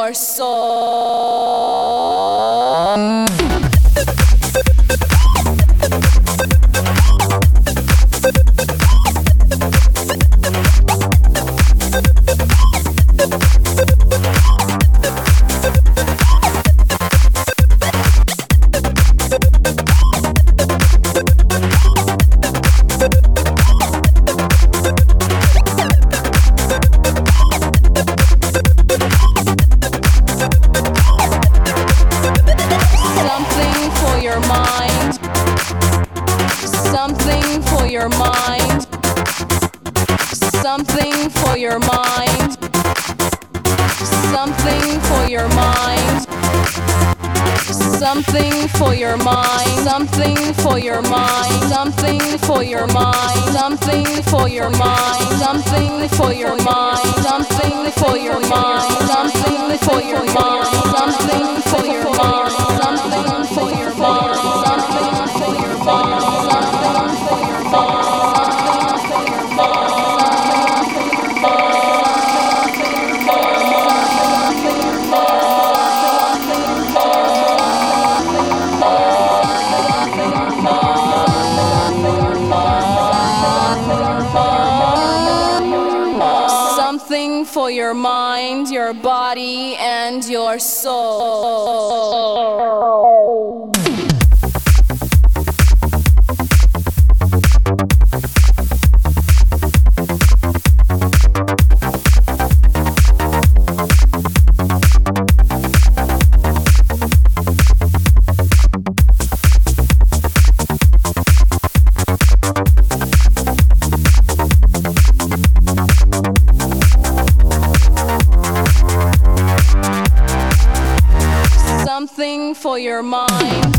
your soul. Something for your mind. Something for your mind. Something for your mind. Something for your mind. Something for your mind. Something for your mind. Something for your mind. Something for your mind. Something for your mind. Something for your mind. Something for your mind. Something for your mind. Something for your mind. Something for your mind, your body, and your soul. Something for your mind.